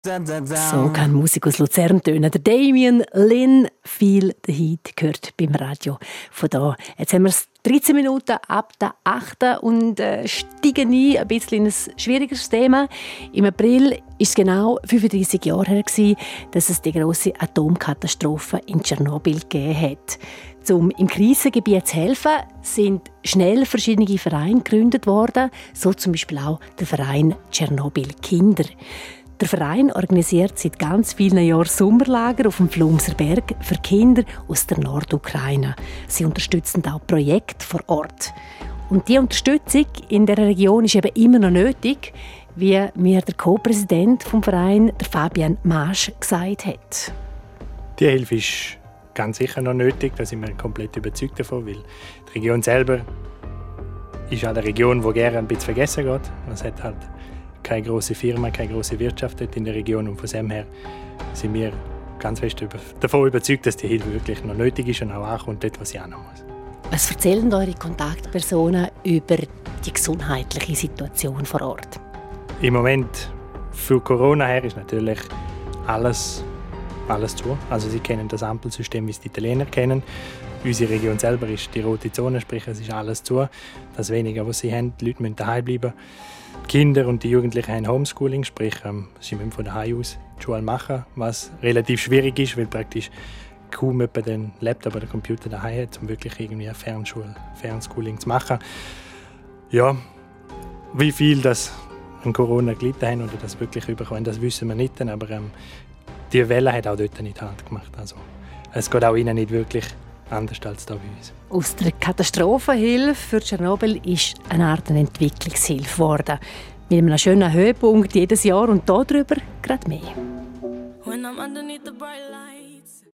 So kann Musik aus Luzern tönen. Der Damien Lynn, «Feel the Heat» gehört beim Radio. Von da. Jetzt haben wir es 13 Minuten ab der 8. und steigen ein bisschen in ein schwierigeres Thema. Im April war es genau 35 Jahre her, dass es die grosse Atomkatastrophe in Tschernobyl gegeben hat. Um im Krisengebiet zu helfen, sind schnell verschiedene Vereine gegründet worden, so zum Beispiel auch der Verein Tschernobyl Kinder. Der Verein organisiert seit ganz vielen Jahren Sommerlager auf dem Flumser Berg für Kinder aus der Nordukraine. Sie unterstützen auch Projekte vor Ort. Und diese Unterstützung in der Region ist eben immer noch nötig, wie mir der Co-Präsident vom Verein, der Fabian Maasch, gesagt hat. Die Hilfe ist ganz sicher noch nötig, da sind wir komplett überzeugt davon, weil die Region selber ist eine Region, die gerne ein bisschen vergessen geht. Es hat halt keine grosse Firma, keine grosse Wirtschaft in der Region und von dem her sind wir ganz fest davon überzeugt, dass die Hilfe wirklich noch nötig ist und auch ankommt dort, was sie annehmen muss. Was erzählen eure Kontaktpersonen über die gesundheitliche Situation vor Ort? Im Moment für Corona her ist natürlich alles zu. Also sie kennen das Ampelsystem, wie es die Italiener kennen. Unsere Region selber ist die rote Zone, sprich es ist alles zu. Das Wenige, was sie haben, die Leute müssen daheim bleiben. Die Kinder und die Jugendlichen haben Homeschooling, sprich sie müssen von daheim aus die Schule machen, was relativ schwierig ist, weil praktisch kaum jemand den Laptop oder den Computer daheim hat, um wirklich irgendwie eine Fernschooling zu machen. Ja, wie viel das an Corona gelitten haben oder das wirklich überkommen, das wissen wir nicht, aber die Welle hat auch dort nicht Halt gemacht. Also, es geht auch ihnen nicht wirklich anders als da bei uns. Aus der Katastrophenhilfe für Tschernobyl ist eine Art Entwicklungshilfe geworden. Mit einem schönen Höhepunkt jedes Jahr und darüber gerade mehr.